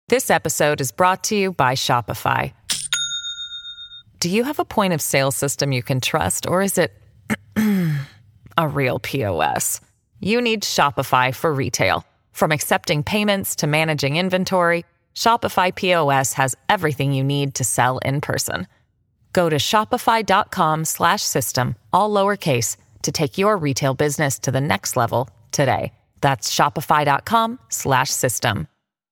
This episode is brought to you by Shopify. Do you have a point of sale system you can trust, or is it a real POS? You need Shopify for retail. From accepting payments to managing inventory, Shopify POS has everything you need to sell in person. Go to shopify.com/system, all lowercase, to take your retail business to the next level today. That's shopify.com/system.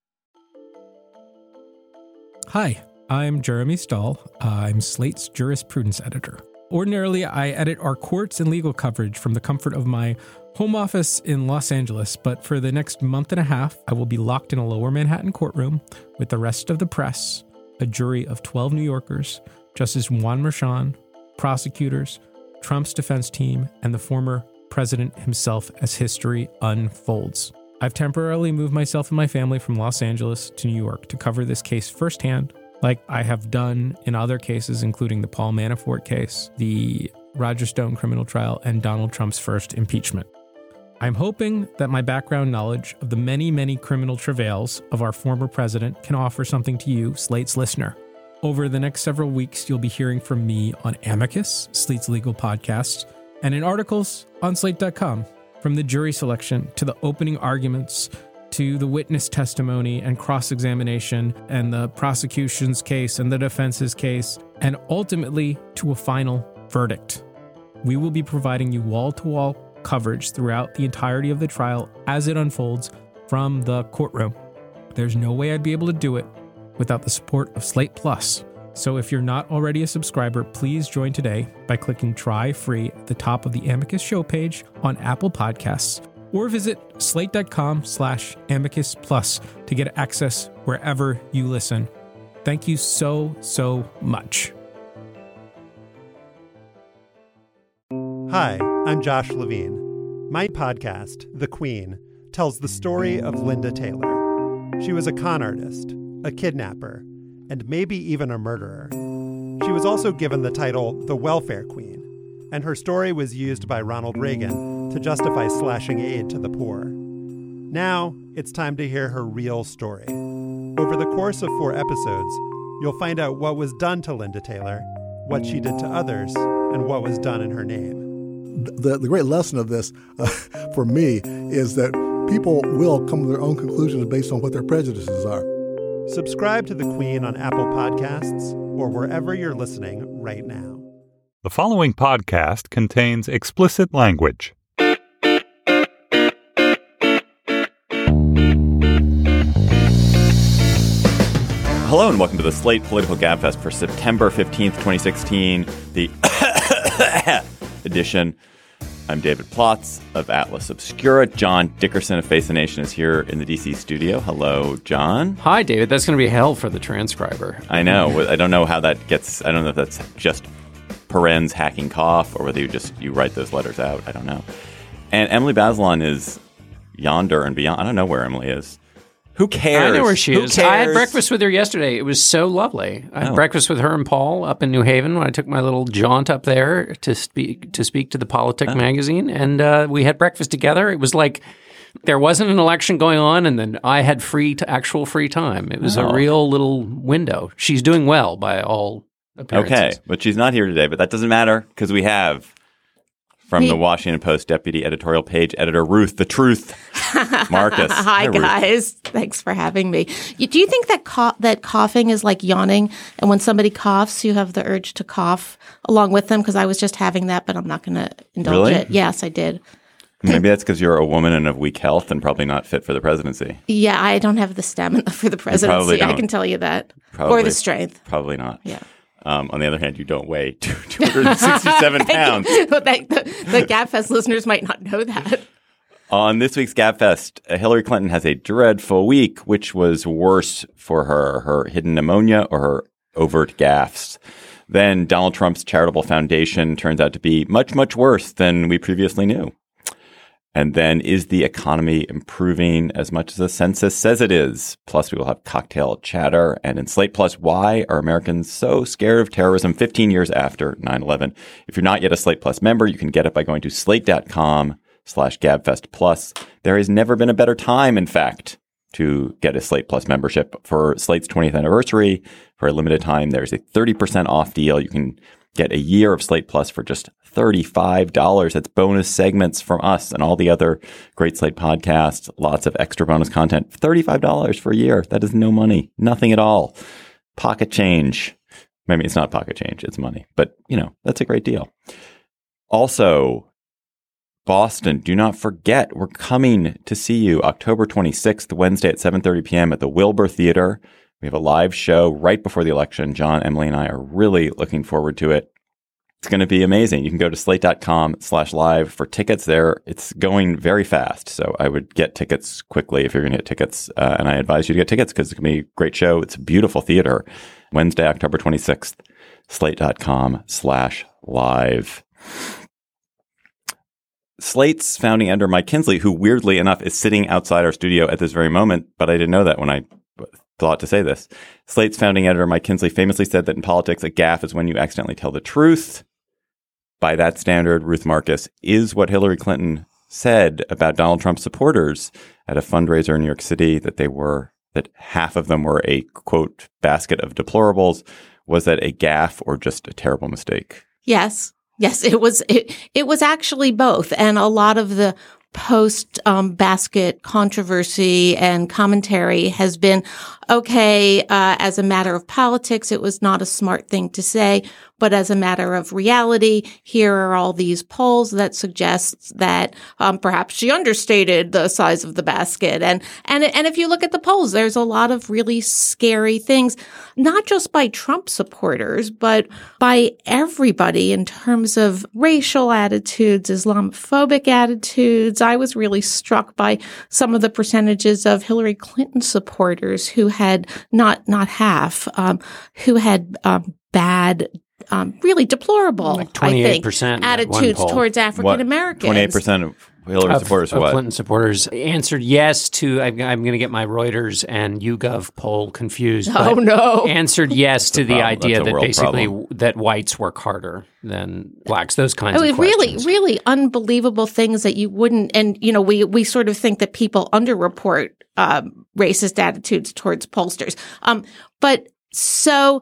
Hi, I'm Jeremy Stahl. I'm Slate's jurisprudence editor. Ordinarily, I edit our courts and legal coverage from the comfort of my home office in Los Angeles, but for the next month and a half, I will be locked in a lower Manhattan courtroom with the rest of the press, a jury of 12 New Yorkers, Justice Juan Merchan, prosecutors, Trump's defense team, and the former president himself as history unfolds. I've temporarily moved myself and my family from Los Angeles to New York to cover this case firsthand, like I have done in other cases, including the Paul Manafort case, the Roger Stone criminal trial, and Donald Trump's first impeachment. I'm hoping that my background knowledge of the many, many criminal travails of our former president can offer something to you, Slate's listener. Over the next several weeks, you'll be hearing from me on Amicus, Slate's legal podcast, and in articles on Slate.com. From the jury selection to the opening arguments to the witness testimony and cross-examination and the prosecution's case and the defense's case, and ultimately to a final verdict. We will be providing you wall-to-wall coverage throughout the entirety of the trial as it unfolds from the courtroom. There's no way I'd be able to do it without the support of Slate Plus. So if you're not already a subscriber, please join today by clicking Try Free at the top of the Amicus show page on Apple Podcasts, or visit slate.com/Amicus Plus to get access wherever you listen. Thank you so much. Hi, I'm Josh Levine. My podcast, The Queen, tells the story of Linda Taylor. She was a con artist, a kidnapper, and maybe even a murderer. She was also given the title the Welfare Queen, and her story was used by Ronald Reagan to justify slashing aid to the poor. Now, it's time to hear her real story. Over the course of 4 episodes, you'll find out what was done to Linda Taylor, what she did to others, and what was done in her name. The great lesson of this, for me, is that people will come to their own conclusions based on what their prejudices are. Subscribe to The Queen on Apple Podcasts or wherever you're listening right now. The following podcast contains explicit language. Hello and welcome to the Slate Political Gabfest for September 15th, 2016, the edition. I'm David Plotz of Atlas Obscura. John Dickerson of Face the Nation is here in the D.C. studio. Hello, John. Hi, David. That's going to be hell for the transcriber. I know. I don't know how that gets. I don't know if that's just parens hacking cough or whether you write those letters out. I don't know. And Emily Bazelon is yonder and beyond. I don't know where Emily is. Who cares? I know where she is. Cares? I had breakfast with her yesterday. It was so lovely. I had breakfast with her and Paul up in New Haven when I took my little jaunt up there to speak to the Politic magazine, and we had breakfast together. It was like there wasn't an election going on, and then I had actual free time. It was a real little window. She's doing well by all appearances. Okay, but she's not here today. But that doesn't matter because we have from the Washington Post deputy editorial page editor Ruth the Truth Marcus. Hi guys, thanks for having me. Do you think that that coughing is like yawning, and when somebody coughs, you have the urge to cough along with them? Because I was just having that, but I'm not going to indulge it. Yes, I did. Maybe that's because you're a woman and of weak health and probably not fit for the presidency. Yeah, I don't have the stamina for the presidency. I can tell you that, or the strength. Probably not. Yeah. On the other hand, you don't weigh 267 pounds. The Gabfest listeners might not know that. On this week's Gabfest, Hillary Clinton has a dreadful week. Which was worse for her hidden pneumonia or her overt gaffes? Then Donald Trump's charitable foundation turns out to be much, much worse than we previously knew. And then, is the economy improving as much as the census says it is? Plus, we will have cocktail chatter. And in Slate Plus, why are Americans so scared of terrorism 15 years after 9/11? If you're not yet a Slate Plus member, you can get it by going to slate.com/GabFest Plus. There has never been a better time, in fact, to get a Slate Plus membership. For Slate's 20th anniversary, for a limited time, there's a 30% off deal. You can get a year of Slate Plus for just $35. That's bonus segments from us and all the other great Slate podcasts, lots of extra bonus content. $35 for a year. That is no money, nothing at all. Pocket change. I mean, it's not pocket change, it's money. But, that's a great deal. Also, Boston, do not forget, we're coming to see you October 26th, Wednesday at 7:30 p.m. at the Wilbur Theater. We have a live show right before the election. John, Emily, and I are really looking forward to it. It's going to be amazing. You can go to slate.com/live for tickets there. It's going very fast. So I would get tickets quickly if you're going to get tickets. And I advise you to get tickets because it's going to be a great show. It's a beautiful theater. Wednesday, October 26th, slate.com/live. Slate's founding editor, Mike Kinsley, who weirdly enough is sitting outside our studio at this very moment, but I didn't know that when I thought to say this. Slate's founding editor, Mike Kinsley, famously said that in politics, a gaffe is when you accidentally tell the truth. By that standard, Ruth Marcus is what Hillary Clinton said about Donald Trump's supporters at a fundraiser in New York City, that half of them were a, quote, basket of deplorables. Was that a gaffe or just a terrible mistake? Yes, it was. It was actually both, and a lot of the post-basket controversy and commentary has been, okay, as a matter of politics, it was not a smart thing to say. But as a matter of reality, here are all these polls that suggest that perhaps she understated the size of the basket. And if you look at the polls, there's a lot of really scary things, not just by Trump supporters, but by everybody in terms of racial attitudes, Islamophobic attitudes. I was really struck by some of the percentages of Hillary Clinton supporters who had not half, who had bad, really deplorable, like 28% attitudes towards African Americans. 28% of Hillary supporters of what? Clinton supporters answered yes to, I'm going to get my Reuters and YouGov poll confused. Oh, no. Answered yes to the idea that basically problem. that whites work harder than blacks, those kinds of really, questions. really unbelievable things that you wouldn't, and, we sort of think that people underreport racist attitudes towards pollsters. But so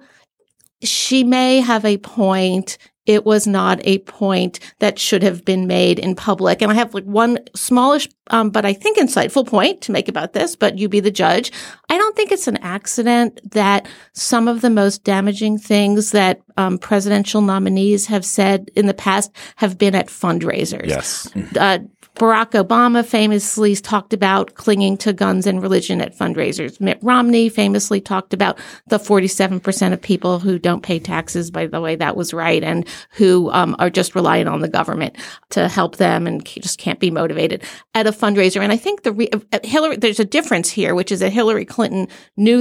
she may have a point. It was not a point that should have been made in public. And I have one smallish, but I think insightful point to make about this, but you be the judge. I don't think it's an accident that some of the most damaging things that presidential nominees have said in the past have been at fundraisers. Yes. Barack Obama famously talked about clinging to guns and religion at fundraisers. Mitt Romney famously talked about the 47% of people who don't pay taxes, by the way, that was right, and who are just relying on the government to help them and just can't be motivated at a fundraiser. And I think there's a difference here, which is that Hillary Clinton knew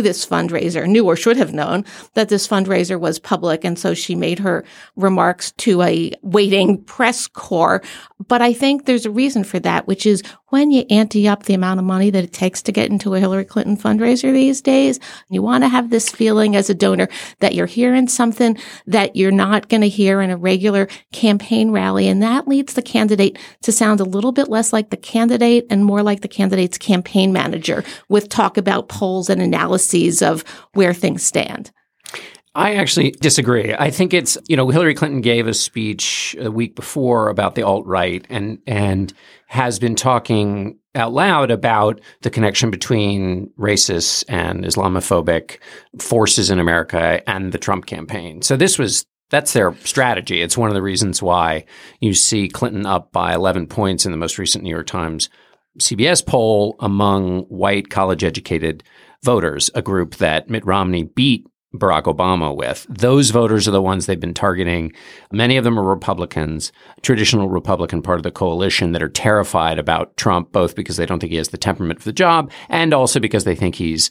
or should have known that this fundraiser was public, and so she made her remarks to a waiting press corps. But I think there's a reason for that, which is when you ante up the amount of money that it takes to get into a Hillary Clinton fundraiser these days, you want to have this feeling as a donor that you're hearing something that you're not going to hear in a regular campaign rally. And that leads the candidate to sound a little bit less like the candidate and more like the candidate's campaign manager with talk about polls and analyses of where things stand. I actually disagree. I think it's, Hillary Clinton gave a speech a week before about the alt-right and has been talking out loud about the connection between racist and Islamophobic forces in America and the Trump campaign. So that's their strategy. It's one of the reasons why you see Clinton up by 11 points in the most recent New York Times CBS poll among white college-educated voters, a group that Mitt Romney beat Barack Obama with. Those voters are the ones they've been targeting. Many of them are Republicans, traditional Republican part of the coalition, that are terrified about Trump, both because they don't think he has the temperament for the job and also because they think he's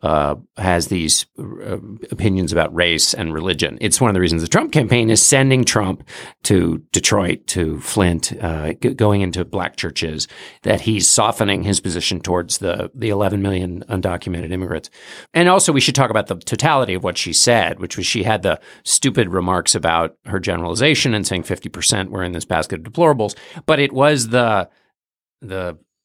has these opinions about race and religion. It's one of the reasons the Trump campaign is sending Trump to Detroit, to Flint, going into black churches, that he's softening his position towards the 11 million undocumented immigrants. And also we should talk about the totality of what she said, which was she had the stupid remarks about her generalization and saying 50% were in this basket of deplorables. But it was the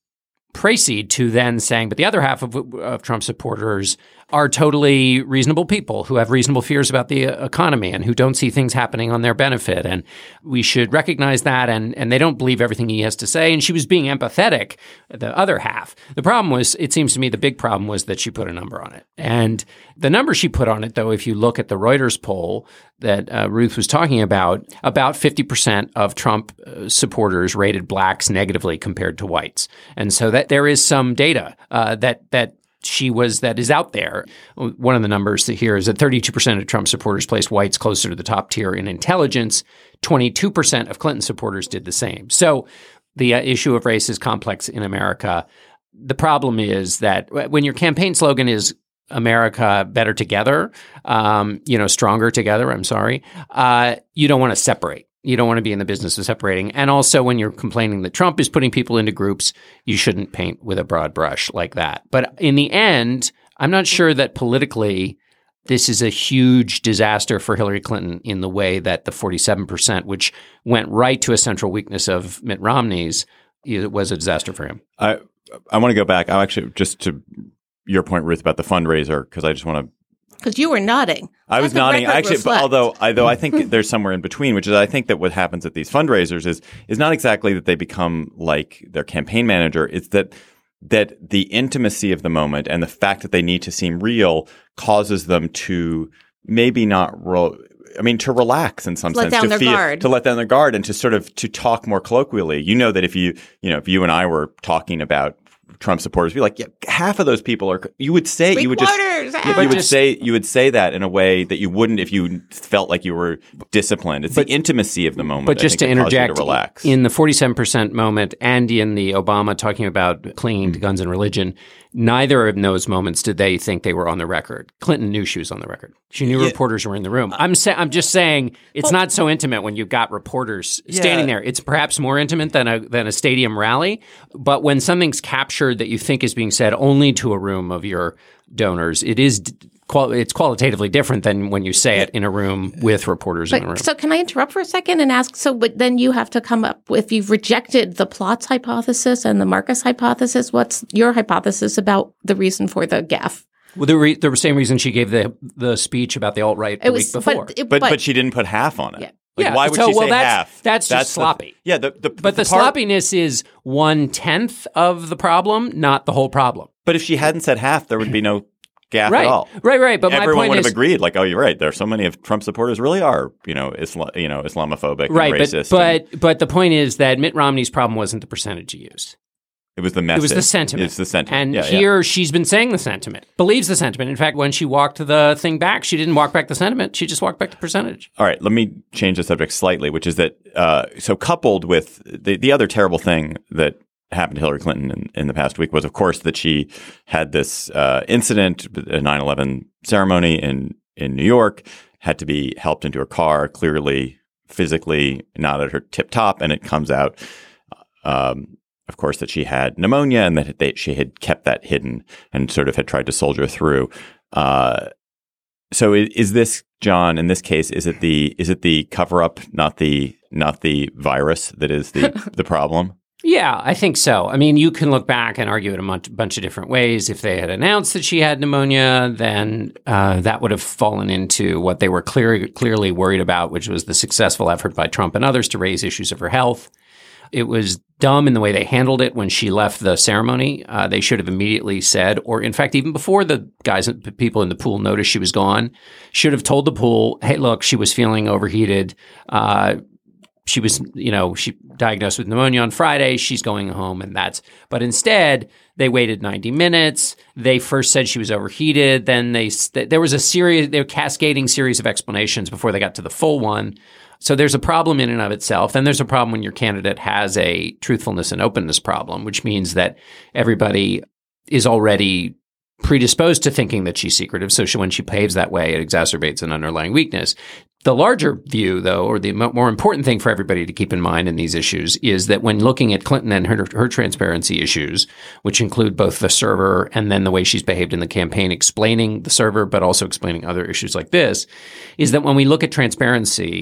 pricey to then saying, but the other half of Trump supporters are totally reasonable people who have reasonable fears about the economy and who don't see things happening on their benefit. And we should recognize that. And they don't believe everything he has to say. And she was being empathetic, the other half. The problem was, it seems to me, the big problem was that she put a number on it. And the number she put on it, though, if you look at the Reuters poll that Ruth was talking about 50% of Trump supporters rated blacks negatively compared to whites. And so that there is some data that is out there. One of the numbers here is that 32% of Trump supporters placed whites closer to the top tier in intelligence. 22% of Clinton supporters did the same. So the issue of race is complex in America. The problem is that when your campaign slogan is America better together, stronger together, you don't want to separate. You don't want to be in the business of separating. And also, when you're complaining that Trump is putting people into groups, you shouldn't paint with a broad brush like that. But in the end, I'm not sure that politically this is a huge disaster for Hillary Clinton in the way that the 47%, which went right to a central weakness of Mitt Romney's, it was a disaster for him. I want to go back. I actually, just to your point, Ruth, about the fundraiser, because I just want to. Because you were nodding. I was nodding. Actually, although I think there's somewhere in between, which is I think that what happens at these fundraisers is not exactly that they become like their campaign manager. It's that the intimacy of the moment and the fact that they need to seem real causes them to maybe not to relax in some sense, to let down their guard and to sort of to talk more colloquially. You know that if you and I were talking about Trump supporters, be like, yeah, half of those people are. You would say you would say that in a way that you wouldn't if you felt like you were disciplined. It's the intimacy of the moment. But just to interject, to relax. In the 47% moment and in the Obama talking about clinging to guns and religion, neither of those moments did they think they were on the record. Clinton knew she was on the record. She knew reporters were in the room. I'm just saying it's not so intimate when you've got reporters standing there. It's perhaps more intimate than a stadium rally. But when something's captured that you think is being said only to a room of your donors, it's qualitatively different than when you say it in a room with reporters in the room. So can I interrupt for a second and ask, but then you have to come up with, you've rejected the Plotz hypothesis and the Marcus hypothesis. What's your hypothesis about the reason for the gaffe? Well, the same reason she gave the speech about the alt-right the week before. But she didn't put half on it. Yeah. Why would she say half? That's just sloppy. The sloppiness is 1/10 of the problem, not the whole problem. But if she hadn't said half, there would be no gaffe at all. Right. But everyone my point would have agreed. Like, oh, you're right. There are so many of Trump supporters really are, Islamophobic and racist. But the point is that Mitt Romney's problem wasn't the percentage he used. It was the message. It was the sentiment. It's the sentiment. And she's been saying the sentiment, believes the sentiment. In fact, when she walked the thing back, she didn't walk back the sentiment. She just walked back the percentage. All right. Let me change the subject slightly, which is that so coupled with the other terrible thing that happened to Hillary Clinton in the past week was, of course, that she had this incident, a 9/11 ceremony in New York, had to be helped into her car, clearly physically not at her tip top. And it comes out of course, that she had pneumonia and that she had kept that hidden and sort of had tried to soldier through. So is this, John, in this case, is it the cover up, not the virus that is the problem? Yeah, I think so. I mean, you can look back and argue it a bunch of different ways. If they had announced that she had pneumonia, then that would have fallen into what they were clearly worried about, which was the successful effort by Trump and others to raise issues of her health. It was dumb in the way they handled it when she left the ceremony. They should have immediately said, or in fact, even before the people in the pool noticed she was gone, should have told the pool, hey, look, she was feeling overheated. She was, she diagnosed with pneumonia on Friday. She's going home but instead they waited 90 minutes. They first said she was overheated. Then there was a cascading series of explanations before they got to the full one. So there's a problem in and of itself. And there's a problem when your candidate has a truthfulness and openness problem, which means that everybody is already predisposed to thinking that she's secretive. So when she behaves that way, it exacerbates an underlying weakness. The larger view, though, or the more important thing for everybody to keep in mind in these issues is that when looking at Clinton and her transparency issues, which include both the server and then the way she's behaved in the campaign, explaining the server, but also explaining other issues like this, is that when we look at transparency,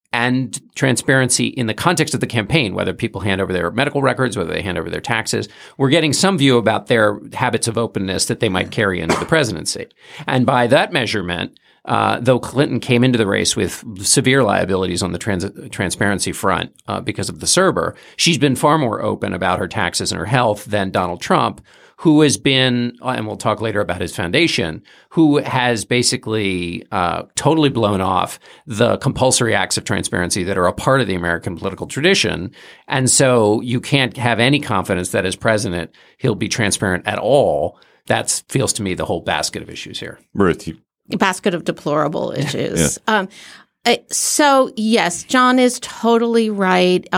and transparency in the context of the campaign, whether people hand over their medical records, whether they hand over their taxes. We're getting some view about their habits of openness that they might carry into the presidency. And by that measurement, though Clinton came into the race with severe liabilities on the transparency front because of the CERBER, she's been far more open about her taxes and her health than Donald Trump, who has been, and we'll talk later about his foundation, who has basically totally blown off the compulsory acts of transparency that are a part of the American political tradition. And so you can't have any confidence that as president, he'll be transparent at all. That feels to me the whole basket of issues here. Ruth, basket of deplorable issues. Yeah. So, yes, John is totally right.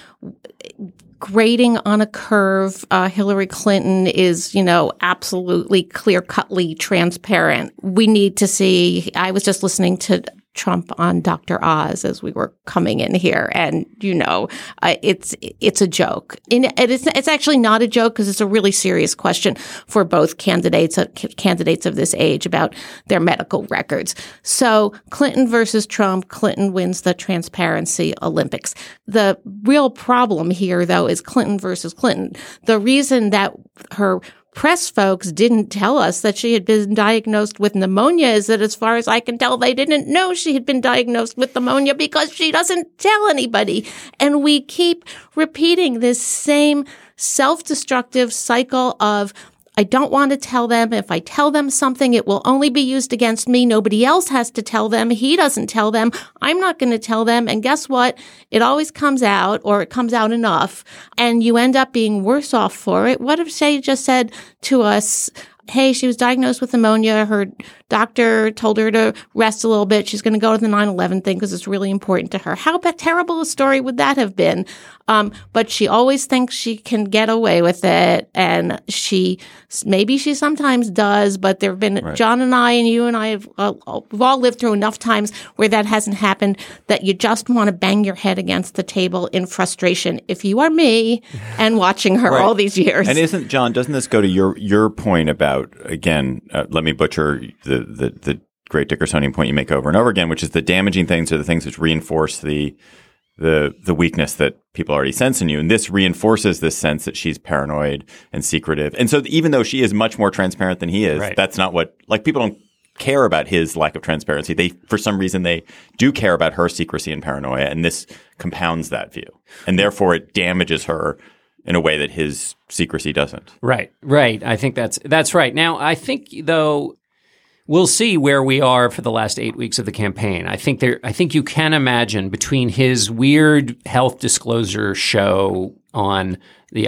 Grading on a curve, Hillary Clinton is, absolutely clear-cutly transparent. We need to see, I was just listening to Trump on Dr. Oz as we were coming in here, and it's a joke. And it's actually not a joke because it's a really serious question for both candidates of this age about their medical records. So Clinton versus Trump, Clinton wins the transparency Olympics. The real problem here, though, is Clinton versus Clinton. The reason that her press folks didn't tell us that she had been diagnosed with pneumonia is that, as far as I can tell, they didn't know she had been diagnosed with pneumonia because she doesn't tell anybody. And we keep repeating this same self-destructive cycle of, I don't want to tell them. If I tell them something, it will only be used against me. Nobody else has to tell them. He doesn't tell them. I'm not going to tell them. And guess what? It always comes out, or it comes out enough, and you end up being worse off for it. What if she just said to us, hey, she was diagnosed with pneumonia. Her doctor told her to rest a little bit. She's going to go to the 9/11 thing because it's really important to her. How terrible a story would that have been? But she always thinks she can get away with it. And maybe she sometimes does, but there have been, right. John and I and you and I we've all lived through enough times where that hasn't happened that you just want to bang your head against the table in frustration if you are me and watching her all these years. And doesn't this go to your point about, again, let me butcher the great Dickersonian point you make over and over again, which is the damaging things are the things which reinforce the weakness that people already sense in you. And this reinforces this sense that she's paranoid and secretive. And so even though she is much more transparent than he is, right. That's not people don't care about his lack of transparency. For some reason, they do care about her secrecy and paranoia. And this compounds that view. And therefore it damages her in a way that his secrecy doesn't. Right. I think that's right. Now, I think, though, we'll see where we are for the last 8 weeks of the campaign. I think you can imagine between his weird health disclosure show on the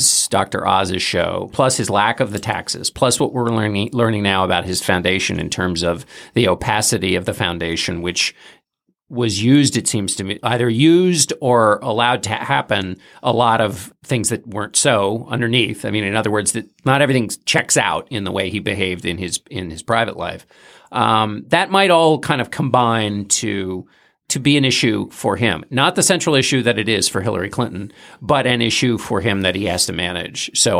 Dr. Oz's show, plus his lack of the taxes, plus what we're learning now about his foundation in terms of the opacity of the foundation, which was used, it seems to me, either used or allowed to happen, a lot of things that weren't so underneath. I mean, in other words, that not everything checks out in the way he behaved in his private life. That might all kind of combine to be an issue for him. Not the central issue that it is for Hillary Clinton, but an issue for him that he has to manage. So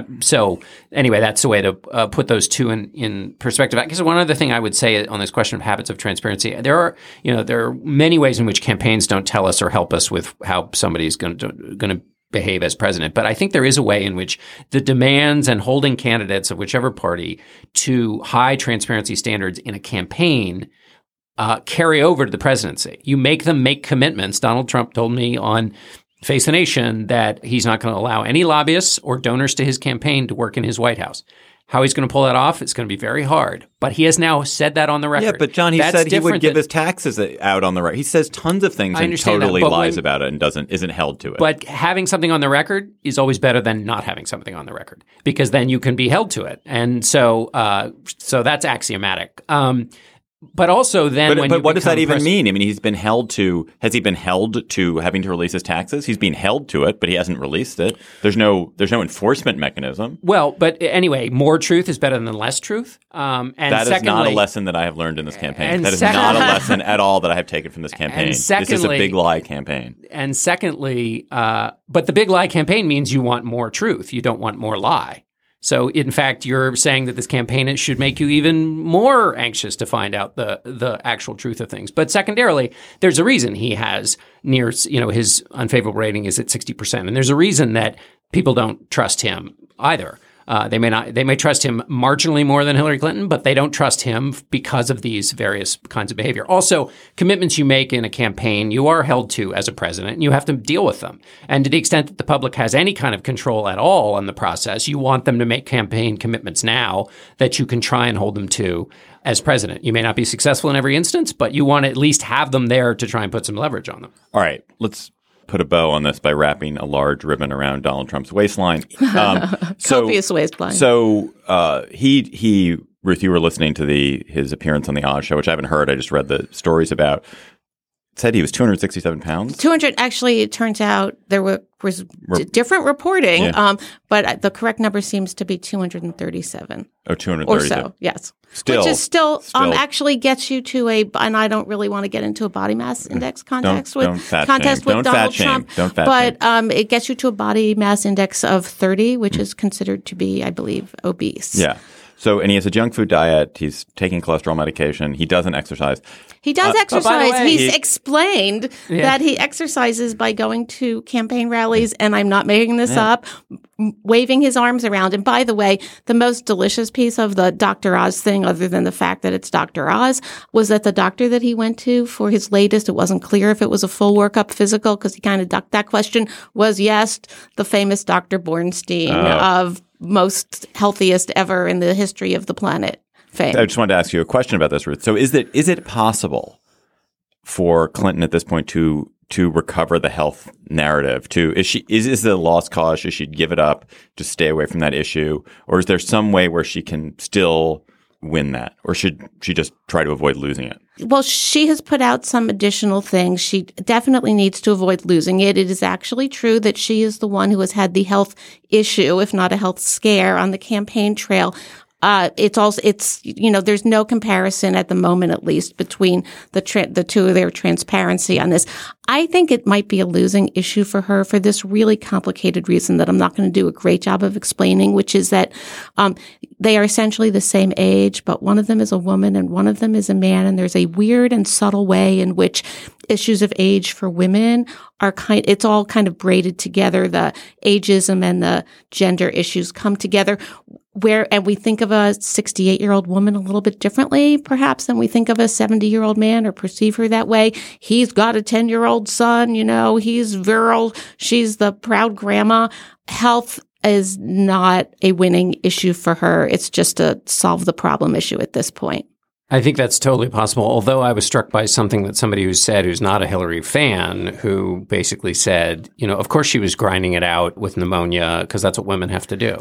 anyway, that's the way to put those two in perspective. I guess one other thing I would say on this question of habits of transparency, there are many ways in which campaigns don't tell us or help us with how somebody's going to behave as president. But I think there is a way in which the demands and holding candidates of whichever party to high transparency standards in a campaign carry over to the presidency. You make them make commitments. Donald Trump told me on Face the Nation that he's not going to allow any lobbyists or donors to his campaign to work in his White House. How he's going to pull that off, it's going to be very hard. But he has now said that on the record. Yeah, but John, he said he would give his taxes out on the record. He says tons of things and totally lies about it and isn't held to it. But having something on the record is always better than not having something on the record, because then you can be held to it. And so that's axiomatic. But also then But what does that even mean? I mean, has he been held to having to release his taxes? He's been held to it, but he hasn't released it. There's no enforcement mechanism. Well, but anyway, more truth is better than less truth. And that is not a lesson that I have learned in this campaign. That is not a lesson at all that I have taken from this campaign. This is a big lie campaign. And secondly, but the big lie campaign means you want more truth. You don't want more lie. So, in fact, you're saying that this campaign should make you even more anxious to find out the actual truth of things. But secondarily, there's a reason he has his unfavorable rating is at 60%. And there's a reason that people don't trust him either. They may trust him marginally more than Hillary Clinton, but they don't trust him because of these various kinds of behavior. Also, commitments you make in a campaign, you are held to as a president, and you have to deal with them. And to the extent that the public has any kind of control at all on the process, you want them to make campaign commitments now that you can try and hold them to as president. You may not be successful in every instance, but you want to at least have them there to try and put some leverage on them. All right, let's put a bow on this by wrapping a large ribbon around Donald Trump's waistline. Copious waistline. So he, Ruth, you were listening to his appearance on the Oz Show, which I haven't heard. I just read the stories about. Said he was 267 pounds. 200. Actually, it turns out there was different reporting, but the correct number seems to be 237. Oh, 237. Or so, yes. Still. Which is still actually gets you to and I don't really want to get into a body mass index contest with Donald Trump. But it gets you to a body mass index of 30, which is considered to be, I believe, obese. Yeah. So, and he has a junk food diet. He's taking cholesterol medication. He doesn't exercise. He does exercise. He's explained that he exercises by going to campaign rallies, and I'm not making this up, waving his arms around. And by the way, the most delicious piece of the Dr. Oz thing, other than the fact that it's Dr. Oz, was that the doctor that he went to for his latest, it wasn't clear if it was a full workup physical because he kind of ducked that question, was yes, the famous Dr. Bornstein of most healthiest ever in the history of the planet fame. I just wanted to ask you a question about this, Ruth. So is it possible for Clinton at this point to recover the health narrative? Is it a lost cause? Should she give it up, just stay away from that issue? Or is there some way where she can still win that? Or should she just try to avoid losing it? Well, she has put out some additional things. She definitely needs to avoid losing it. It is actually true that she is the one who has had the health issue, if not a health scare, on the campaign trail. There's no comparison at the moment, at least, between the two of their transparency on this. I think it might be a losing issue for her for this really complicated reason that I'm not going to do a great job of explaining, which is that they are essentially the same age, but one of them is a woman and one of them is a man. And there's a weird and subtle way in which issues of age for women it's all kind of braided together. The ageism and the gender issues come together. And we think of a 68-year-old woman a little bit differently, perhaps, than we think of a 70-year-old man or perceive her that way. He's got a 10-year-old son, he's virile. She's the proud grandma. Health is not a winning issue for her. It's just a solve the problem issue at this point. I think that's totally possible, although I was struck by something that somebody who's not a Hillary fan, who basically said, of course she was grinding it out with pneumonia because that's what women have to do.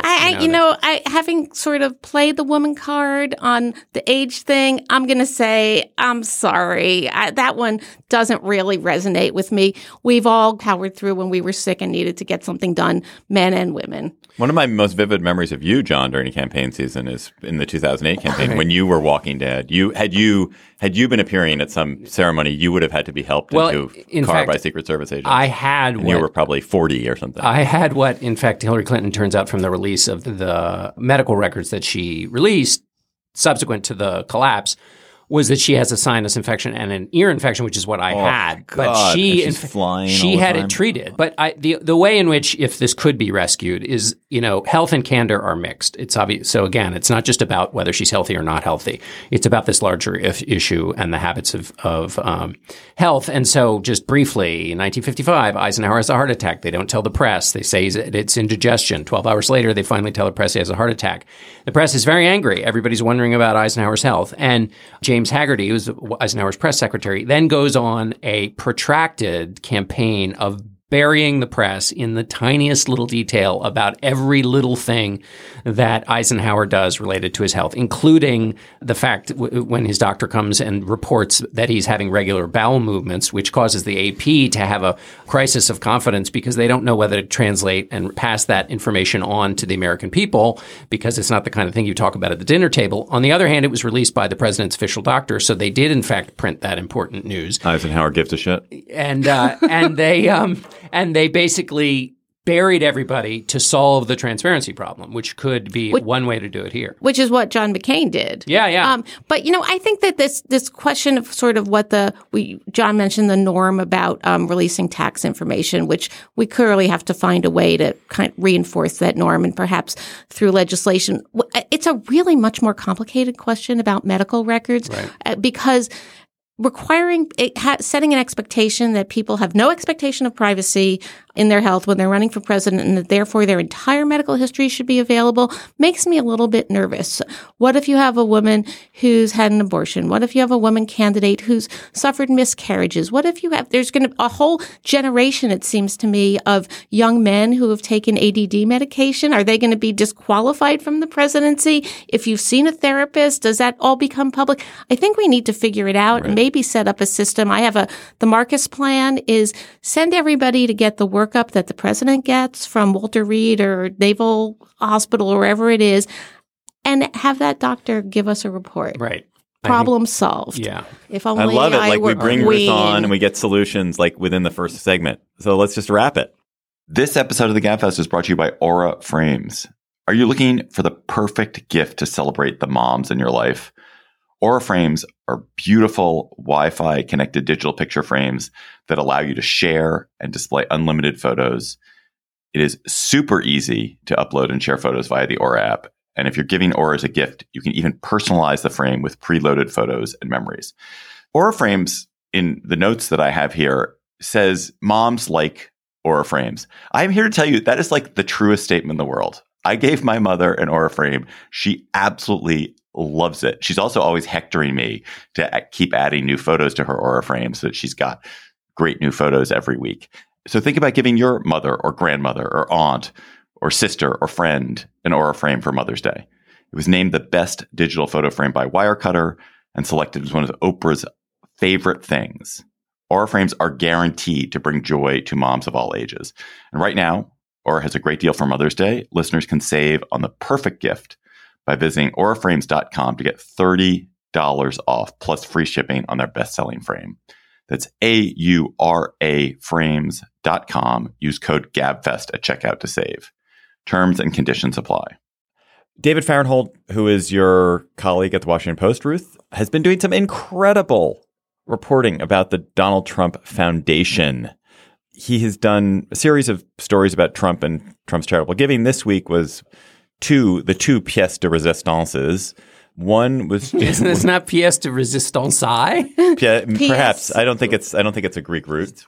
Having sort of played the woman card on the age thing, I'm going to say, I'm sorry. That one doesn't really resonate with me. We've all powered through when we were sick and needed to get something done, men and women. One of my most vivid memories of you, John, during a campaign season is in the 2008 campaign when you were Walking Dead. Had you been appearing at some ceremony, you would have had to be helped into a car by Secret Service agents. You were probably 40 or something. I had what, in fact, Hillary Clinton turns out from the release of the medical records that she released subsequent to the collapse was that she has a sinus infection and an ear infection, which is what I had. God. But she had it treated. But the way in which, if this could be rescued, is health and candor are mixed. It's obvious. So again, it's not just about whether she's healthy or not healthy. It's about this larger issue and the habits of health. And so, just briefly, in 1955, Eisenhower has a heart attack. They don't tell the press. They say it's indigestion. 12 hours later, they finally tell the press he has a heart attack. The press is very angry. Everybody's wondering about Eisenhower's health, and James Hagerty, who's Eisenhower's press secretary, then goes on a protracted campaign of burying the press in the tiniest little detail about every little thing that Eisenhower does related to his health, including the fact when his doctor comes and reports that he's having regular bowel movements, which causes the AP to have a crisis of confidence because they don't know whether to translate and pass that information on to the American people because it's not the kind of thing you talk about at the dinner table. On the other hand, it was released by the president's official doctor, so they did, in fact, print that important news. Eisenhower gives a shit. And they basically buried everybody to solve the transparency problem, which could be one way to do it here. Which is what John McCain did. Yeah. But, I think that this question of sort of what John mentioned the norm about releasing tax information, which we clearly have to find a way to kind of reinforce that norm, and perhaps through legislation. It's a really much more complicated question about medical records, because setting an expectation that people have no expectation of privacy in their health when they're running for president, and that therefore their entire medical history should be available, makes me a little bit nervous. What if you have a woman who's had an abortion? What if you have a woman candidate who's suffered miscarriages? What if there's going to a whole generation, it seems to me, of young men who have taken ADD medication? Are they going to be disqualified from the presidency? If you've seen a therapist, does that all become public? I think we need to figure it out and maybe set up a system. The Marcus plan is send everybody to get the workup that the president gets from Walter Reed or Naval Hospital or wherever it is, and have that doctor give us a report. Right. Problem solved. Yeah. If only I love it. Like we bring Ruth on and we get solutions like within the first segment. So let's just wrap it. This episode of the GabFest is brought to you by Aura Frames. Are you looking for the perfect gift to celebrate the moms in your life? Aura Frames are beautiful Wi-Fi connected digital picture frames that allow you to share and display unlimited photos. It is super easy to upload and share photos via the Aura app. And if you're giving Aura as a gift, you can even personalize the frame with preloaded photos and memories. Aura Frames, in the notes that I have here, says moms like Aura Frames. I'm here to tell you that is like the truest statement in the world. I gave my mother an Aura frame. She absolutely loves it. She's also always hectoring me to keep adding new photos to her Aura frame so that she's got great new photos every week. So think about giving your mother or grandmother or aunt or sister or friend an Aura frame for Mother's Day. It was named the best digital photo frame by Wirecutter and selected as one of Oprah's favorite things. Aura frames are guaranteed to bring joy to moms of all ages. And right now, Aura has a great deal for Mother's Day. Listeners can save on the perfect gift by visiting auraframes.com to get $30 off plus free shipping on their best-selling frame. That's AURA frames.com. Use code GABFEST at checkout to save. Terms and conditions apply. David Fahrenthold, who is your colleague at the Washington Post, Ruth, has been doing some incredible reporting about the Donald Trump Foundation. He has done a series of stories about Trump and Trump's charitable giving. This week was the two pièces de résistances. One was isn't this not pièce de résistance? Perhaps I don't think it's a Greek root.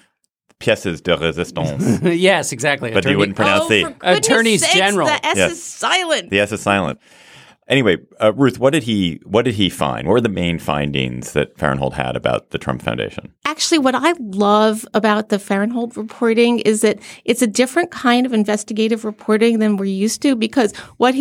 Pièces de résistance. Yes, exactly. But you wouldn't pronounce the attorneys general. The S is silent. The S is silent. Anyway, Ruth, what did he find? What were the main findings that Fahrenthold had about the Trump Foundation? Actually, what I love about the Fahrenthold reporting is that it's a different kind of investigative reporting than we're used to, because what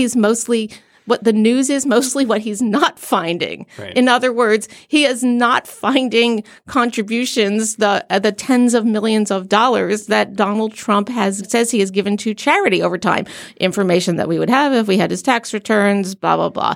the news is mostly what he's not finding. Right. In other words, he is not finding contributions, the tens of millions of dollars that Donald Trump says he has given to charity over time. Information that we would have if we had his tax returns, blah, blah, blah.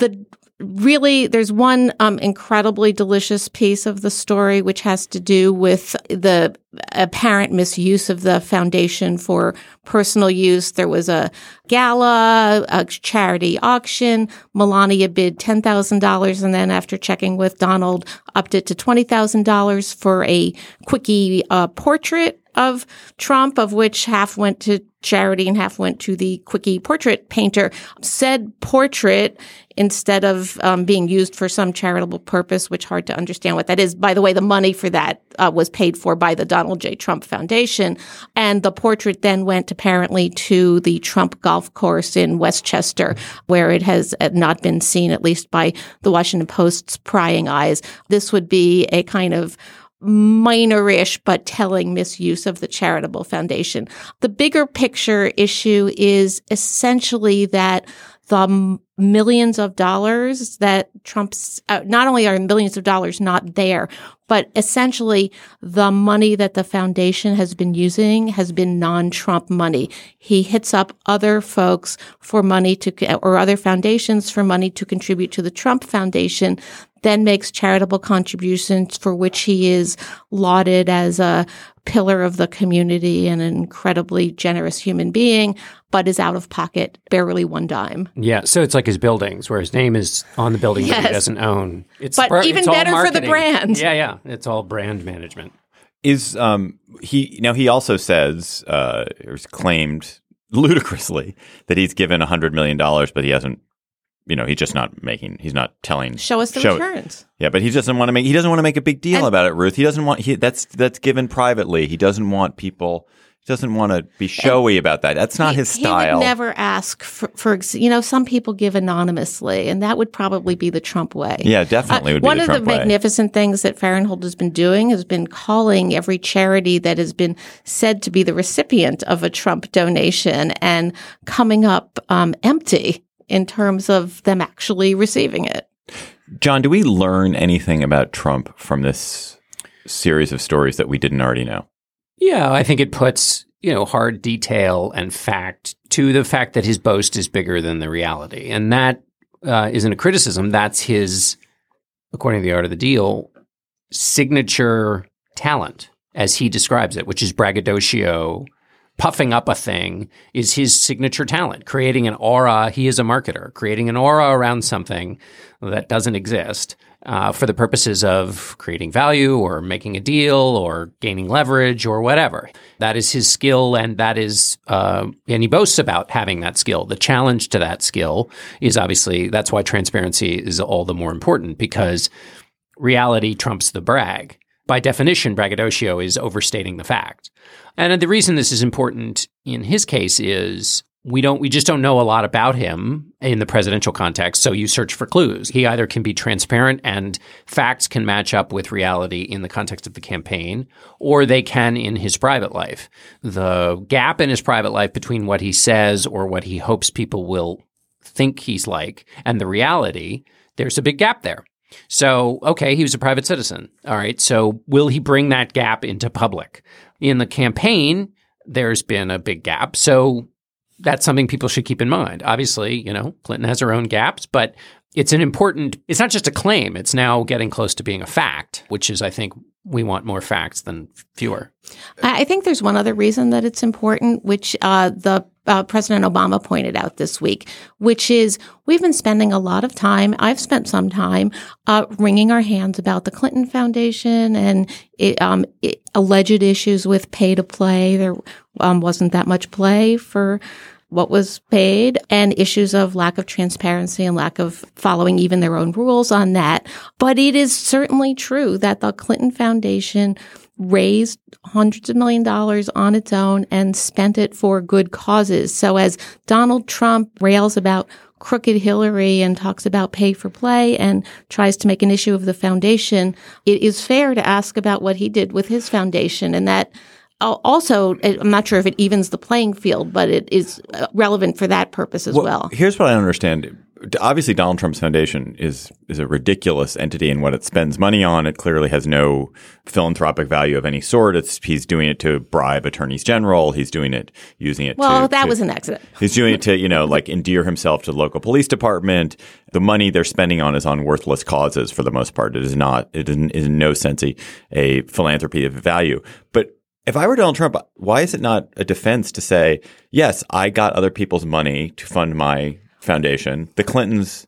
There's one incredibly delicious piece of the story which has to do with the apparent misuse of the foundation for personal use. There was a gala, a charity auction. Melania bid $10,000, and then after checking with Donald, upped it to $20,000 for a quickie portrait of Trump, of which half went to charity and half went to the quickie portrait painter. Said portrait, instead of being used for some charitable purpose, which hard to understand what that is. By the way, the money for that was paid for by the Donald J. Trump Foundation. And the portrait then went apparently to the Trump golf course in Westchester, where it has not been seen, at least by the Washington Post's prying eyes. This would be a kind of minor-ish but telling misuse of the charitable foundation. The bigger picture issue is essentially that the millions of dollars that Trump's, not only are millions of dollars not there, but essentially the money that the foundation has been using has been non-Trump money. He hits up other folks for money or other foundations for money to contribute to the Trump Foundation. then makes charitable contributions for which he is lauded as a pillar of the community and an incredibly generous human being, but is out of pocket barely one dime. Yeah, so it's like his buildings, where his name is on the building that he doesn't own. But even better for the brand. Yeah, it's all brand management. Is he also says or claimed ludicrously that he's given $100 million, but he hasn't. He's not telling. Show us the returns. Yeah, but he doesn't want to make a big deal about it, Ruth. He doesn't want that's given privately. He doesn't want people. He doesn't want to be showy about that. That's not his style. He would never ask for some people give anonymously, and that would probably be the Trump way. Yeah, definitely would be the Trump way. One of the magnificent things that Farenthold has been doing has been calling every charity that has been said to be the recipient of a Trump donation and coming up empty in terms of them actually receiving it. John, do we learn anything about Trump from this series of stories that we didn't already know? Yeah, I think it puts, hard detail and fact to the fact that his boast is bigger than the reality. And that isn't a criticism. That's his, according to The Art of the Deal, signature talent, as he describes it, which is braggadocio. Puffing up a thing is his signature talent, creating an aura. He is a marketer, creating an aura around something that doesn't exist for the purposes of creating value or making a deal or gaining leverage or whatever. That is his skill, and that is, and he boasts about having that skill. The challenge to that skill is obviously, that's why transparency is all the more important, because reality trumps the brag. By definition, braggadocio is overstating the fact. And the reason this is important in his case is we just don't know a lot about him in the presidential context, so you search for clues. He either can be transparent and facts can match up with reality in the context of the campaign, or they can in his private life. The gap in his private life between what he says or what he hopes people will think he's like and the reality, there's a big gap there. So, okay, he was a private citizen. All right, so will he bring that gap into public? In the campaign, there's been a big gap. So that's something people should keep in mind. Obviously, Clinton has her own gaps, but it's not just a claim. It's now getting close to being a fact, which is, I think, we want more facts than fewer. I think there's one other reason that it's important, which President Obama pointed out this week, which is we've been spending a lot of time, I've spent some time, wringing our hands about the Clinton Foundation and alleged issues with pay to play. There wasn't that much play for what was paid, and issues of lack of transparency and lack of following even their own rules on that. But it is certainly true that the Clinton Foundation raised hundreds of millions of dollars on its own and spent it for good causes. So as Donald Trump rails about crooked Hillary and talks about pay for play and tries to make an issue of the foundation, it is fair to ask about what he did with his foundation. And that also, I'm not sure if it evens the playing field, but it is relevant for that purpose as well. Here's what I don't understand. Obviously, Donald Trump's foundation is a ridiculous entity in what it spends money on. It clearly has no philanthropic value of any sort. He's doing it to bribe attorneys general. He's doing it, using it was an accident. He's doing it to, like endear himself to the local police department. The money they're spending on is on worthless causes for the most part. It is in no sense a philanthropy of value. But if I were Donald Trump, why is it not a defense to say, yes, I got other people's money to fund my foundation. The Clintons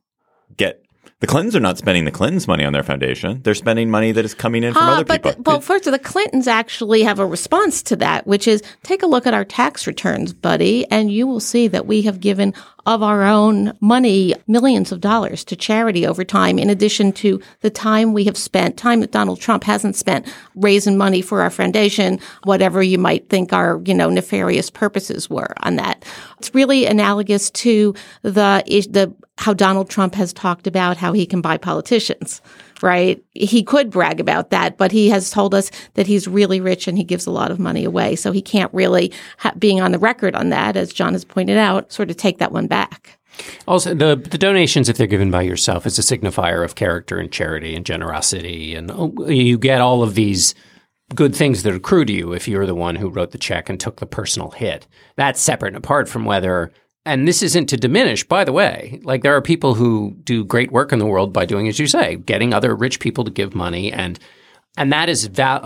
are not spending the Clintons' money on their foundation. They're spending money that is coming in from other people. First, the Clintons actually have a response to that, which is take a look at our tax returns, buddy, and you will see that we have given of our own money millions of dollars to charity over time, in addition to the time we have spent, time that Donald Trump hasn't spent raising money for our foundation, whatever you might think our, nefarious purposes were on that. It's really analogous to the how Donald Trump has talked about how he can buy politicians, right? He could brag about that, but he has told us that he's really rich and he gives a lot of money away. So he can't really, being on the record on that, as John has pointed out, sort of take that one back. Also, the donations, if they're given by yourself, is a signifier of character and charity and generosity. And you get all of these good things that accrue to you if you're the one who wrote the check and took the personal hit. That's separate and apart from whether And this isn't to diminish, by the way. Like, there are people who do great work in the world by doing, as you say, getting other rich people to give money. And that is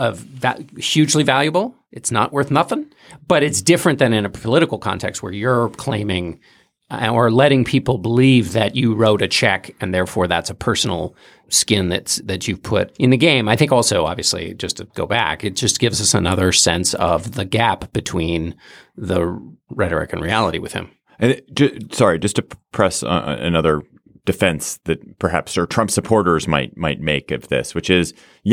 hugely valuable. It's not worth nothing. But it's different than in a political context where you're claiming or letting people believe that you wrote a check and therefore that's a personal skin that you've put in the game. I think also, obviously, just to go back, it just gives us another sense of the gap between the rhetoric and reality with him. And just to press another defense that perhaps or Trump supporters might make of this, which is,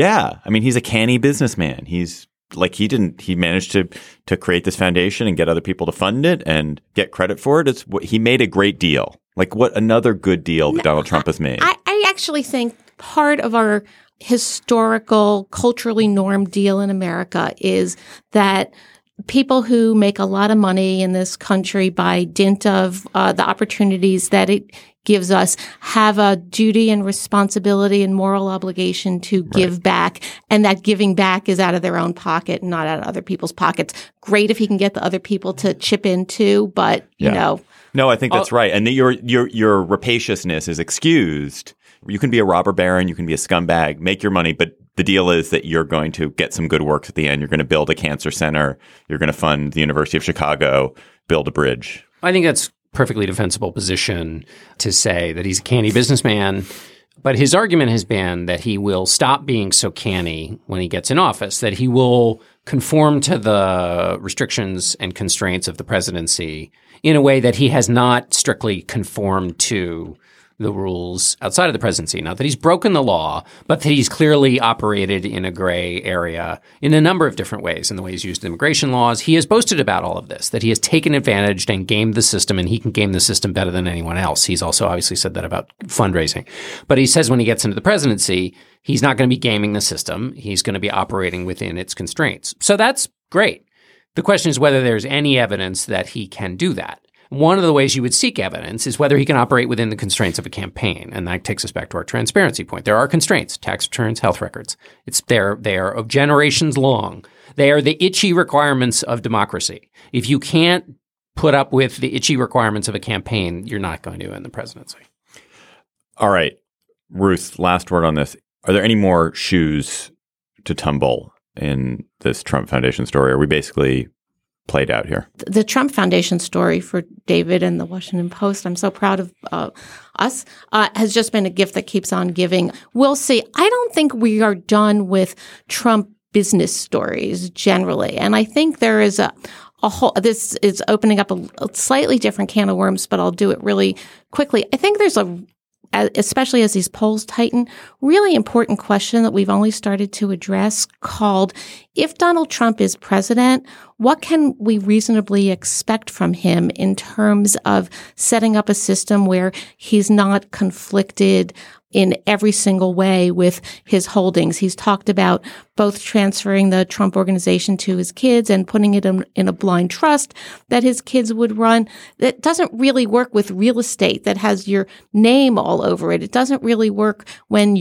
he's a canny businessman. He's like he managed to create this foundation and get other people to fund it and get credit for it. He made a great deal. Like, what another good deal that Donald Trump has made. I actually think part of our historical, culturally normed deal in America is that people who make a lot of money in this country by dint of the opportunities that it gives us have a duty and responsibility and moral obligation to give back, and that giving back is out of their own pocket, not out of other people's pockets. Great if he can get the other people to chip in too, but you know. No, I think that's right. And your rapaciousness is excused. You can be a robber baron, you can be a scumbag, make your money, but the deal is that you're going to get some good works at the end. You're going to build a cancer center. You're going to fund the University of Chicago, build a bridge. I think that's perfectly defensible position to say that he's a canny businessman. But his argument has been that he will stop being so canny when he gets in office, that he will conform to the restrictions and constraints of the presidency in a way that he has not strictly conformed to the rules outside of the presidency. Not that he's broken the law, but that he's clearly operated in a gray area in a number of different ways. In the way he's used immigration laws, he has boasted about all of this, that he has taken advantage and gamed the system, and he can game the system better than anyone else. He's also obviously said that about fundraising. But he says when he gets into the presidency, he's not going to be gaming the system. He's going to be operating within its constraints. So that's great. The question is whether there's any evidence that he can do that. One of the ways you would seek evidence is whether he can operate within the constraints of a campaign. And that takes us back to our transparency point. There are constraints, tax returns, health records. They are of generations long. They are the itchy requirements of democracy. If you can't put up with the itchy requirements of a campaign, you're not going to win the presidency. All right. Ruth, last word on this. Are there any more shoes to tumble in this Trump Foundation story? Are we basically played out here? The Trump Foundation story for David and the Washington Post, I'm so proud of us, has just been a gift that keeps on giving. We'll see. I don't think we are done with Trump business stories generally. And I think there is a whole, this is opening up a slightly different can of worms, but I'll do it really quickly. I think there's especially as these polls tighten, really important question that we've only started to address called, if Donald Trump is president, what can we reasonably expect from him in terms of setting up a system where he's not conflicted in every single way with his holdings? He's talked about both transferring the Trump organization to his kids and putting it in a blind trust that his kids would run. That doesn't really work with real estate that has your name all over it. It doesn't really work when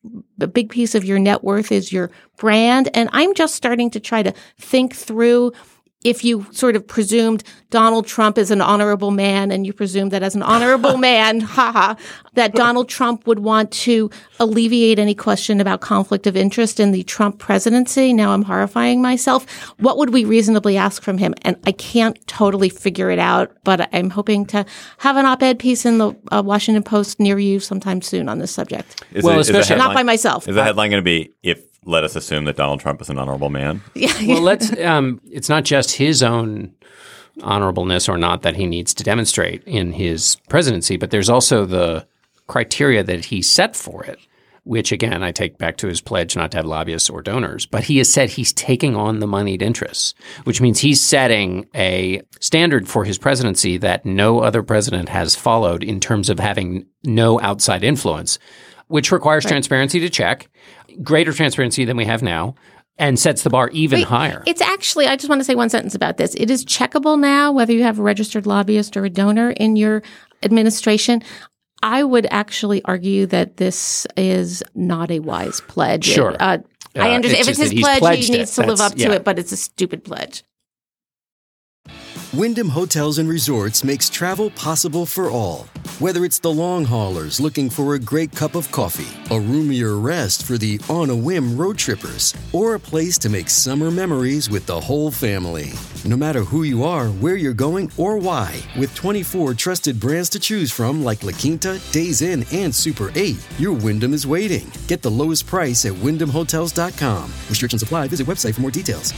a big piece of your net worth is your brand. And I'm just starting to try to think through, if you sort of presumed Donald Trump is an honorable man and you presume that as an honorable man, that Donald Trump would want to alleviate any question about conflict of interest in the Trump presidency. Now I'm horrifying myself. What would we reasonably ask from him? And I can't totally figure it out, but I'm hoping to have an op-ed piece in the Washington Post near you sometime soon on this subject. Especially not by myself. Is the headline going to be, let us assume that Donald Trump is an honorable man? Yeah. Well, it's not just his own honorableness or not that he needs to demonstrate in his presidency, but there's also the criteria that he set for it, which, again, I take back to his pledge not to have lobbyists or donors. But he has said he's taking on the moneyed interests, which means he's setting a standard for his presidency that no other president has followed in terms of having no outside influence, which requires transparency to check, greater transparency than we have now, and sets the bar even higher. It's actually, I just want to say one sentence about this. It is checkable now whether you have a registered lobbyist or a donor in your administration. I would actually argue that this is not a wise pledge. Sure. I understand. If it's his pledge, he needs to live up to it, but it's a stupid pledge. Wyndham Hotels and Resorts makes travel possible for all. Whether it's the long haulers looking for a great cup of coffee, a roomier rest for the on-a-whim road trippers, or a place to make summer memories with the whole family. No matter who you are, where you're going, or why, with 24 trusted brands to choose from like La Quinta, Days Inn, and Super 8, your Wyndham is waiting. Get the lowest price at WyndhamHotels.com. Restrictions apply. Visit website for more details.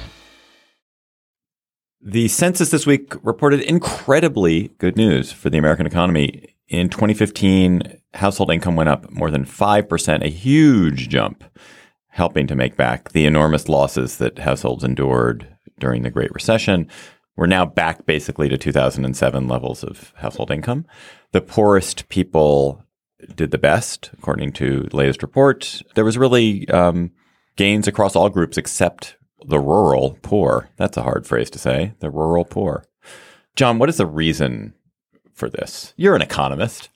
The census this week reported incredibly good news for the American economy. In 2015, household income went up more than 5%, a huge jump, helping to make back the enormous losses that households endured during the Great Recession. We're now back basically to 2007 levels of household income. The poorest people did the best, according to the latest report. There was really gains across all groups except the rural poor. That's a hard phrase to say. The rural poor. John, what is the reason for this? You're an economist.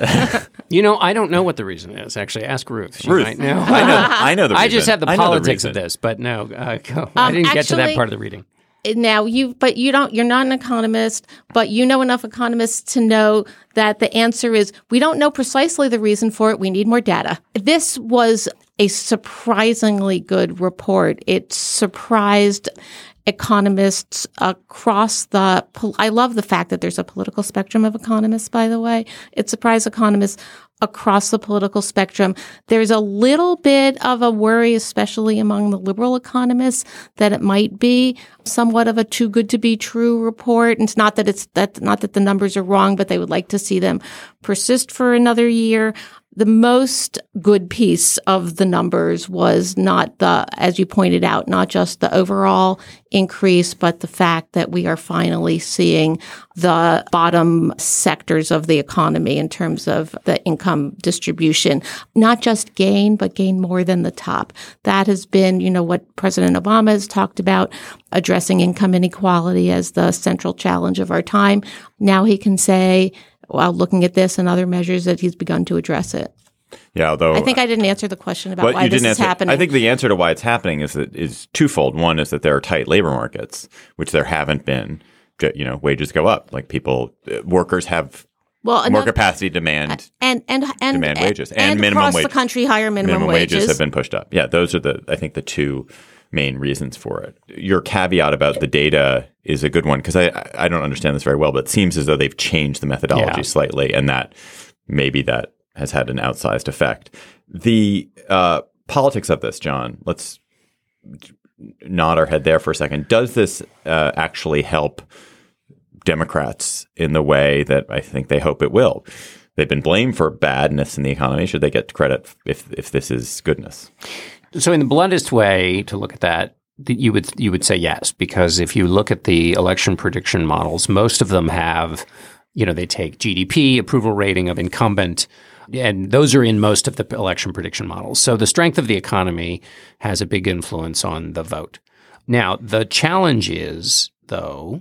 I don't know what the reason is. Actually, ask Ruth. She might know. I know the reason. I just have the politics of this, but no, I didn't get to that part of the reading. Now you're not an economist, but you know enough economists to know that the answer is we don't know precisely the reason for it. We need more data. This was a surprisingly good report. It surprised economists across I love the fact that there's a political spectrum of economists, by the way. It surprised economists across the political spectrum. There's a little bit of a worry, especially among the liberal economists, that it might be somewhat of a too good to be true report. And it's not that the numbers are wrong, but they would like to see them persist for another year. The most good piece of the numbers was not as you pointed out, not just the overall increase, but the fact that we are finally seeing the bottom sectors of the economy in terms of the income distribution, not just gain, but gain more than the top. That has been, what President Obama has talked about, addressing income inequality as the central challenge of our time. Now he can say, while looking at this and other measures, that he's begun to address it. Yeah, although I think I didn't answer the question about why this is happening. I think the answer to why it's happening is twofold. One is that there are tight labor markets, which there haven't been. Wages go up. Like workers have more capacity to demand wages and minimum across wages. The country, higher minimum wages have been pushed up. Yeah, those are the two main reasons for it. Your caveat about the data is a good one because I don't understand this very well, but it seems as though they've changed the methodology slightly, and that maybe that has had an outsized effect. The politics of this, John, let's nod our head there for a second. Does this actually help Democrats in the way that I think they hope it will? They've been blamed for badness in the economy. Should they get credit if this is goodness? So in the bluntest way to look at that, you would say yes, because if you look at the election prediction models, most of them have, they take GDP, approval rating of incumbent, and those are in most of the election prediction models. So the strength of the economy has a big influence on the vote. Now, the challenge is, though,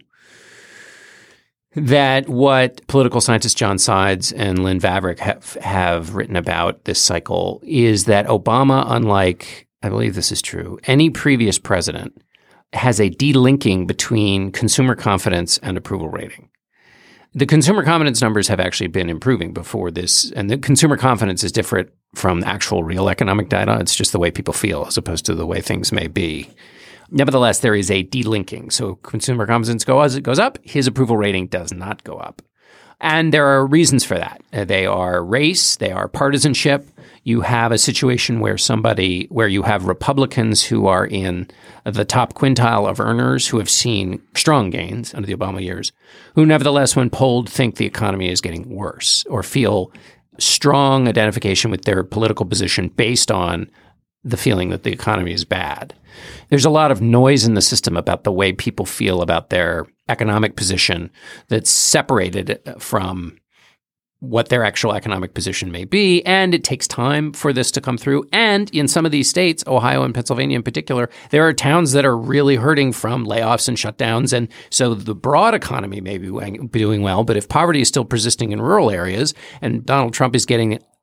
that what political scientists John Sides and Lynn Vavreck have written about this cycle is that Obama, unlike, I believe this is true, any previous president, has a delinking between consumer confidence and approval rating. The consumer confidence numbers have actually been improving before this, and the consumer confidence is different from actual real economic data. It's just the way people feel as opposed to the way things may be. Nevertheless, there is a delinking. So consumer confidence goes up, his approval rating does not go up. And there are reasons for that. They are race, they are partisanship. You have a situation where you have Republicans who are in the top quintile of earners who have seen strong gains under the Obama years, who nevertheless, when polled, think the economy is getting worse or feel strong identification with their political position based on the feeling that the economy is bad. There's a lot of noise in the system about the way people feel about their economic position that's separated from what their actual economic position may be, and it takes time for this to come through. And in some of these states, Ohio and Pennsylvania in particular, there are towns that are really hurting from layoffs and shutdowns, and so the broad economy may be doing well, but if poverty is still persisting in rural areas and Donald Trump is getting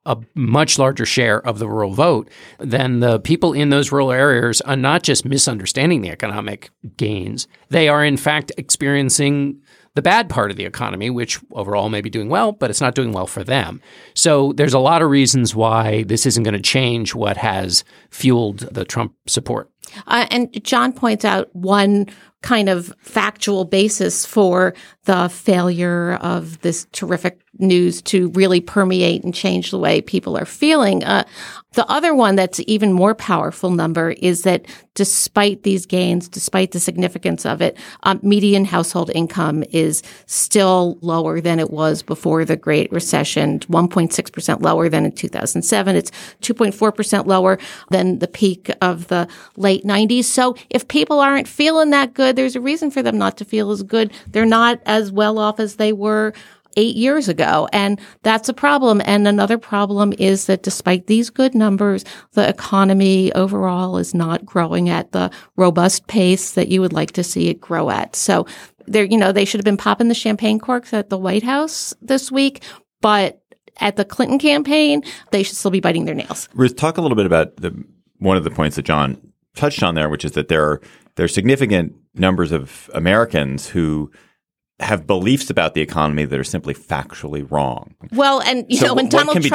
a much larger share of the rural vote, then the people in those rural areas are not just misunderstanding the economic gains. They are, in fact, experiencing the bad part of the economy, which overall may be doing well, but it's not doing well for them. So there's a lot of reasons why this isn't going to change what has fueled the Trump support. And John points out one kind of factual basis for the failure of this terrific news to really permeate and change the way people are feeling. The other one that's even more powerful number is that despite these gains, despite the significance of it, median household income is still lower than it was before the Great Recession, 1.6% lower than in 2007. It's 2.4% lower than the peak of the late 90s. So if people aren't feeling that good, there's a reason for them not to feel as good. They're not as well off as they were 8 years ago. And that's a problem. And another problem is that despite these good numbers, the economy overall is not growing at the robust pace that you would like to see it grow at. So they should have been popping the champagne corks at the White House this week, but at the Clinton campaign, they should still be biting their nails. Ruth, talk a little bit about one of the points that John touched on there, which is that there are significant numbers of Americans who have beliefs about the economy that are simply factually wrong. Well, and when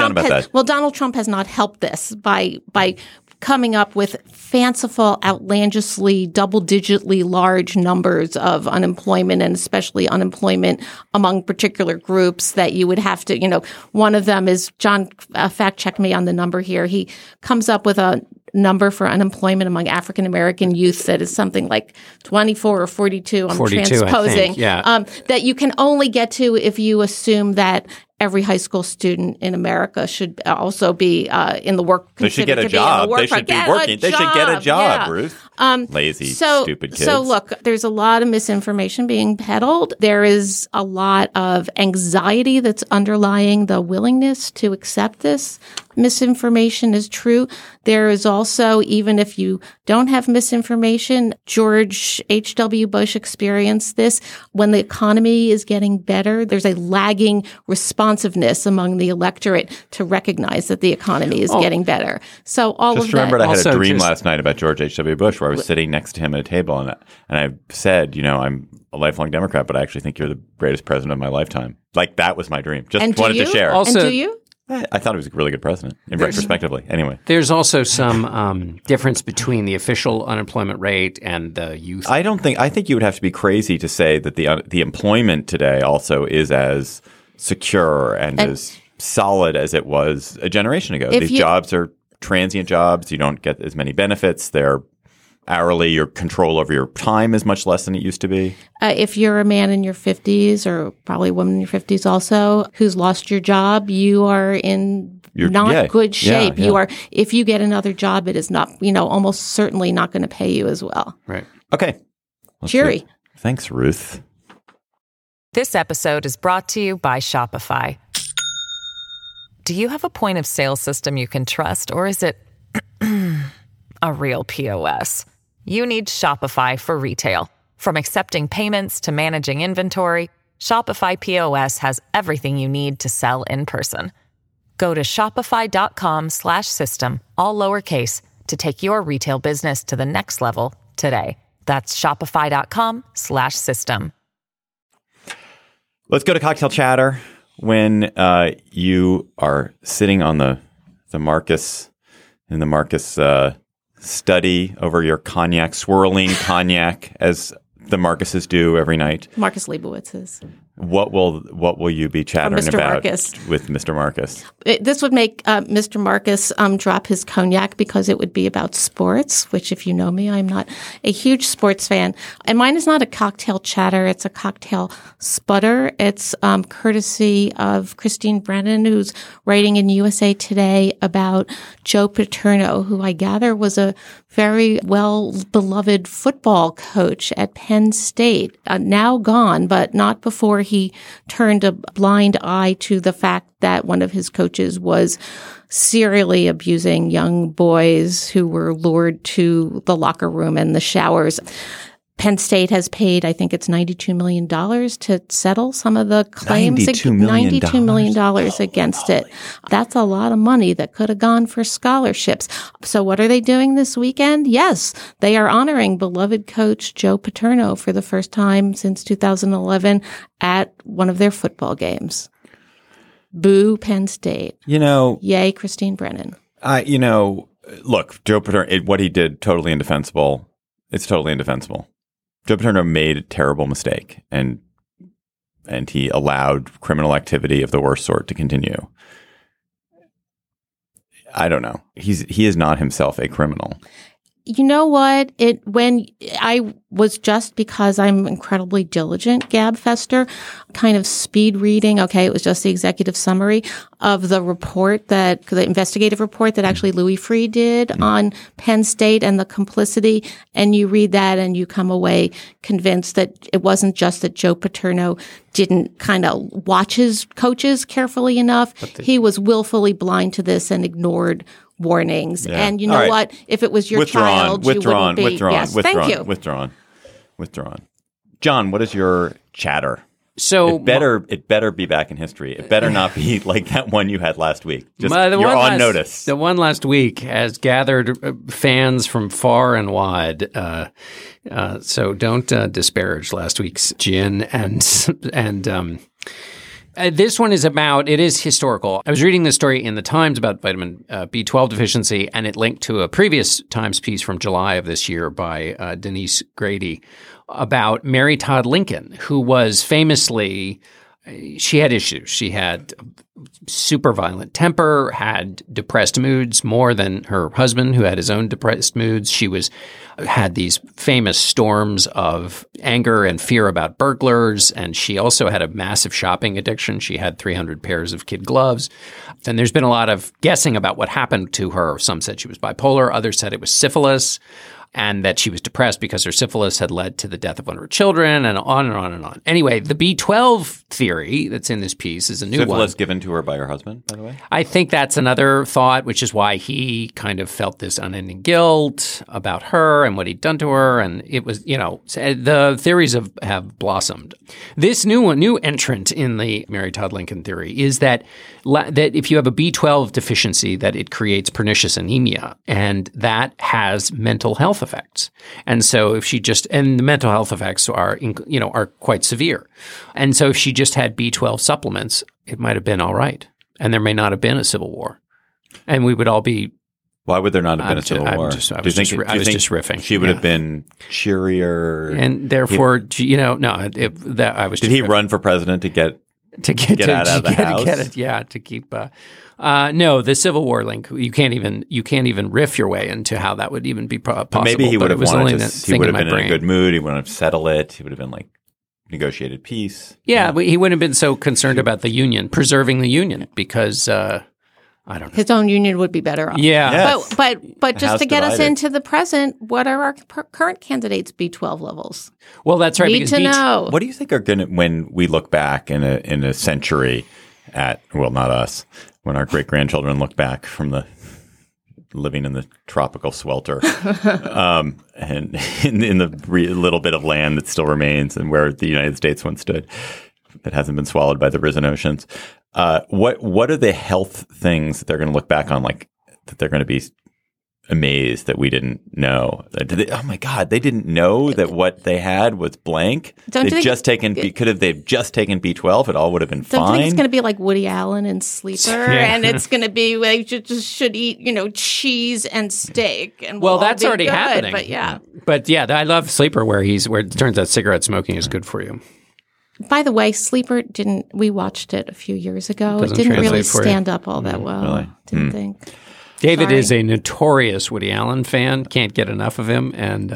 Donald Trump has not helped this by coming up with fanciful, outlandishly, double-digitly large numbers of unemployment, and especially unemployment among particular groups that you would have to, one of them is, John fact-checked me on the number here. He comes up with a number for unemployment among African-American youth that is something like 24 or 42. I'm 42, transposing. I think, yeah. That you can only get to if you assume that every high school student in America should also be in the work. They should get a job. They should be working. They should get a job, Ruth. Lazy, stupid kids. So look, there's a lot of misinformation being peddled. There is a lot of anxiety that's underlying the willingness to accept this misinformation is true. There is also, even if you don't have misinformation, George H.W. Bush experienced this. When the economy is getting better, there's a lagging responsiveness among the electorate to recognize that the economy is getting better. So just remembered I had a dream last night about George H.W. Bush where I was sitting next to him at a table and I said, I'm a lifelong Democrat, but I actually think you're the greatest president of my lifetime. Like, that was my dream. Just wanted to share. Also, and do you? I thought he was a really good president, retrospectively. Anyway. There's also some difference between the official unemployment rate and the youth. I think you would have to be crazy to say that the employment today also is as secure and as solid as it was a generation ago. These jobs are transient jobs. You don't get as many benefits. They're hourly. Your control over your time is much less than it used to be. If you're a man in your 50s, or probably a woman in your 50s also, who's lost your job, you are in good shape. You are. If you get another job, it is not, almost certainly not going to pay you as well. Right. Okay. Cheery. Thanks, Ruth. This episode is brought to you by Shopify. Do you have a point of sale system you can trust, or is it a real POS? You need Shopify for retail. From accepting payments to managing inventory, Shopify POS has everything you need to sell in person. Go to shopify.com/system, all lowercase, to take your retail business to the next level today. That's shopify.com/system. Let's go to cocktail chatter. When you are sitting on the Marcus study over your cognac, swirling cognac as the Marcuses do every night. Marcus Leibowitz's. What will you be chattering about with Mr. Marcus? This would make Mr. Marcus drop his cognac because it would be about sports, which, if you know me, I'm not a huge sports fan. And mine is not a cocktail chatter. It's a cocktail sputter. It's courtesy of Christine Brennan, who's writing in USA Today about Joe Paterno, who I gather was a very well-beloved football coach at Penn State, now gone, but not before he turned a blind eye to the fact that one of his coaches was serially abusing young boys who were lured to the locker room and the showers. Penn State has paid, I think it's $92 million to settle some of the claims. $92 million against it. That's a lot of money that could have gone for scholarships. So what are they doing this weekend? Yes, they are honoring beloved coach Joe Paterno for the first time since 2011 at one of their football games. Boo Penn State. Yay Christine Brennan. Look, Joe Paterno, what he did, totally indefensible. It's totally indefensible. Joe Paterno made a terrible mistake, and he allowed criminal activity of the worst sort to continue. I don't know. He is not himself a criminal. You know what? When I was, just because I'm incredibly diligent, Gabfester, kind of speed reading. Okay, it was just the executive summary of the report the investigative report that actually Louis Freeh did on Penn State and the complicity. And you read that and you come away convinced that it wasn't just that Joe Paterno didn't kind of watch his coaches carefully enough. He was willfully blind to this and ignored warnings. Yeah. And you know what? If it was your child, you wouldn't be. Withdrawn. John, what is your chatter? So it better be back in history. It better not be like that one you had last week. You're on notice. The one last week has gathered fans from far and wide. So don't disparage last week's gin and this one is it is historical. I was reading this story in the Times about vitamin B12 deficiency, and it linked to a previous Times piece from July of this year by Denise Grady about Mary Todd Lincoln, who was famously, she had issues. She had super violent temper, had depressed moods more than her husband, who had his own depressed moods. She had these famous storms of anger and fear about burglars, and she also had a massive shopping addiction. She had 300 pairs of kid gloves. And there's been a lot of guessing about what happened to her. Some said she was bipolar, others said it was syphilis, and that she was depressed because her syphilis had led to the death of one of her children, and on and on and on. Anyway, the B12 theory that's in this piece is a new one. Syphilis given to her by her husband, by the way? I think that's another thought, which is why he kind of felt this unending guilt about her and what he'd done to her. And it was, the theories have blossomed. This new entrant in the Mary Todd Lincoln theory is that if you have a B12 deficiency, that it creates pernicious anemia, and that has mental health effects. And so if and the mental health effects are quite severe. And so if she just had B12 supplements, it might have been all right. And there may not have been a civil war. And we would all be. Why would there not have been a civil war? I was just riffing. She would have been cheerier. And therefore, I was. Did he run for president to get out of the house? To keep. No, the Civil War link. You can't even riff your way into how that would even be possible. Maybe he would have wanted to. He would have been in a good mood. He wouldn't have settled it. He would have been like negotiated peace. Yeah, but he wouldn't have been so concerned about the union, preserving the union, because I don't know. His own union would be better off. Yeah, yes. But just to get us into the present, what are our current candidates' B12 levels? Well, that's right. Need to know. What do you think are going to, when we look back in a century at, well, not us, when our great grandchildren look back from living in the tropical swelter, and in the little bit of land that still remains, and where the United States once stood, that hasn't been swallowed by the risen oceans. What are the health things that they're going to look back on, like that they're going to be amazed that we didn't know? Oh my God, they didn't know that what they had was blank. Could have they've just taken B12? It all would have been fine. Don't you think it's going to be like Woody Allen in Sleeper, and it's going to be like should eat cheese and steak, and that's already happening. But I love Sleeper, where it turns out cigarette smoking is good for you. By the way, Sleeper we watched it a few years ago. It didn't really stand up all that well. Really? Didn't think. David is a notorious Woody Allen fan. Can't get enough of him. And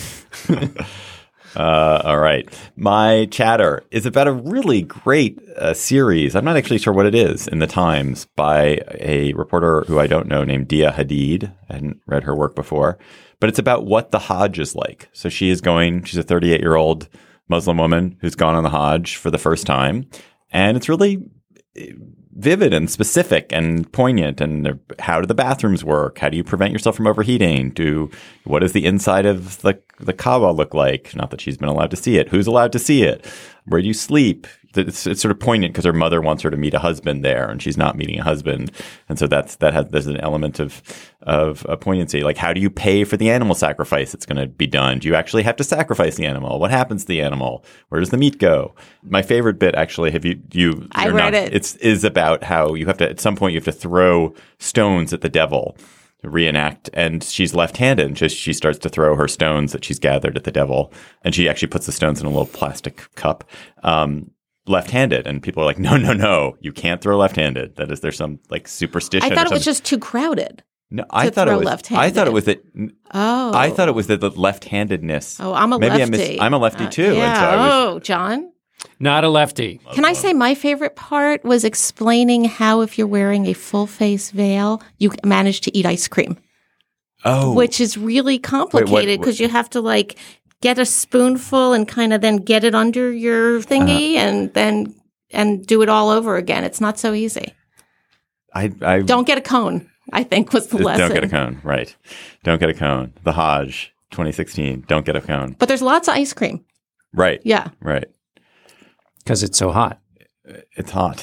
all right. My chatter is about a really great series. I'm not actually sure what it is, in the Times, by a reporter who I don't know named Dia Hadid. I hadn't read her work before. But it's about what the Hajj is like. So she's a 38-year-old Muslim woman who's gone on the Hajj for the first time. And it's really vivid and specific and poignant. And how do the bathrooms work? How do you prevent yourself from overheating? What does the inside of the Kaaba look like? Not that she's been allowed to see it. Who's allowed to see it? Where do you sleep? It's sort of poignant because her mother wants her to meet a husband there, and she's not meeting a husband, and so there's an element of poignancy. Like, how do you pay for the animal sacrifice that's going to be done? Do you actually have to sacrifice the animal? What happens to the animal? Where does the meat go? My favorite bit, actually, I read it. Is about how you have to at some point you have to throw stones at the devil. Reenact, and she's left-handed, and she starts to throw her stones that she's gathered at the devil, and she actually puts the stones in a little plastic cup, left-handed, and people are like, no, you can't throw left-handed. There's some like superstition. I thought it was just too crowded. No, I thought it was left-handed. I thought it was that. Oh, I thought it was that the left-handedness. Oh, I'm a lefty. I'm a lefty too. Yeah. And so John. Not a lefty. Can I say my favorite part was explaining how if you're wearing a full face veil, you manage to eat ice cream. Oh. Which is really complicated because you have to like get a spoonful and kind of then get it under your thingy and do it all over again. It's not so easy. I don't get a cone, I think was the lesson. Don't get a cone, right. Don't get a cone. The Hajj 2016, don't get a cone. But there's lots of ice cream. Right. Yeah. Right. Because it's so hot. It's hot.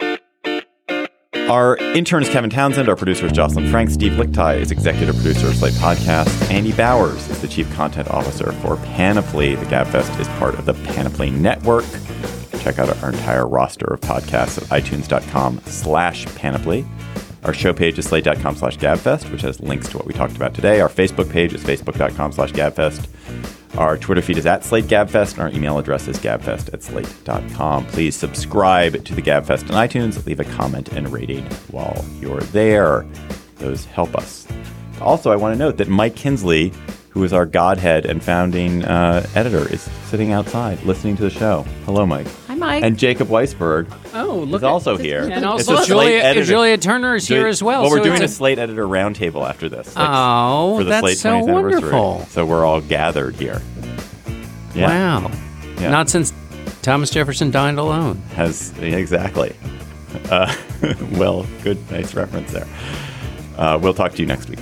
Our intern is Kevin Townsend. Our producer is Jocelyn Frank. Steve Lichtai is executive producer of Slate Podcast. Andy Bowers is the chief content officer for Panoply. The GabFest is part of the Panoply Network. Check out our entire roster of podcasts at itunes.com/Panoply. Our show page is slate.com/GabFest, which has links to what we talked about today. Our Facebook page is facebook.com/GabFest. Our Twitter feed is @SlateGabFest, and our email address is gabfest@slate.com. Please subscribe to the GabFest on iTunes. Leave a comment and rating while you're there. Those help us. Also, I want to note that Mike Kinsley, who is our godhead and founding editor, is sitting outside listening to the show. Hello, Mike. Hi, Mike. And Jacob Weisberg is also here. And also Julia Turner is here as well. Well, we're doing a Slate editor roundtable after this. For the that's Slate so 20th wonderful. Anniversary. So we're all gathered here. Yeah. Wow. Yeah. Not since Thomas Jefferson dined alone. Exactly. Well, good, nice reference there. We'll talk to you next week.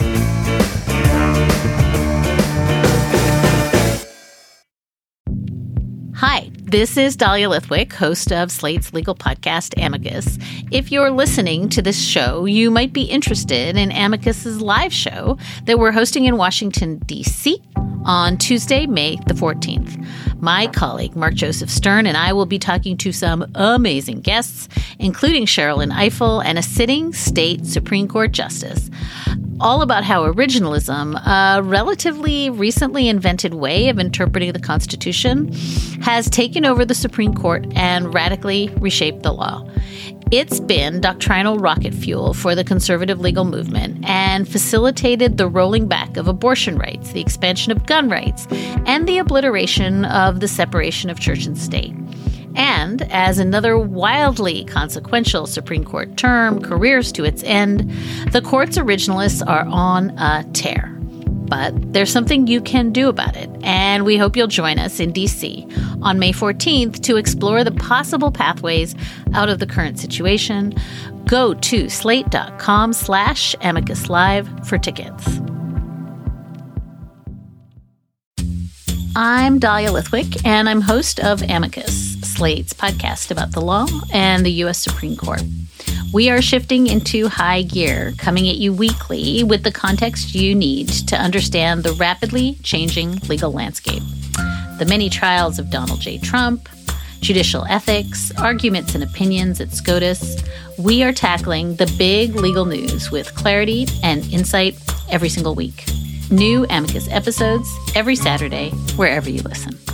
Hi, this is Dahlia Lithwick, host of Slate's legal podcast, Amicus. If you're listening to this show, you might be interested in Amicus's live show that we're hosting in Washington, D.C. on Tuesday, May the 14th. My colleague, Mark Joseph Stern, and I will be talking to some amazing guests, including Sherrilyn Ifill and a sitting state Supreme Court justice, all about how originalism, a relatively recently invented way of interpreting the Constitution, has taken over the Supreme Court and radically reshaped the law. It's been doctrinal rocket fuel for the conservative legal movement and facilitated the rolling back of abortion rights, the expansion of gun rights, and the obliteration of the separation of church and state. And as another wildly consequential Supreme Court term careers to its end, the court's originalists are on a tear. But there's something you can do about it, and we hope you'll join us in D.C. on May 14th to explore the possible pathways out of the current situation. Go to slate.com/Amicus Live for tickets. I'm Dahlia Lithwick, and I'm host of Amicus, Slate's podcast about the law and the U.S. Supreme Court. We are shifting into high gear, coming at you weekly with the context you need to understand the rapidly changing legal landscape. The many trials of Donald J. Trump, judicial ethics, arguments and opinions at SCOTUS. We are tackling the big legal news with clarity and insight every single week. New Amicus episodes every Saturday, wherever you listen.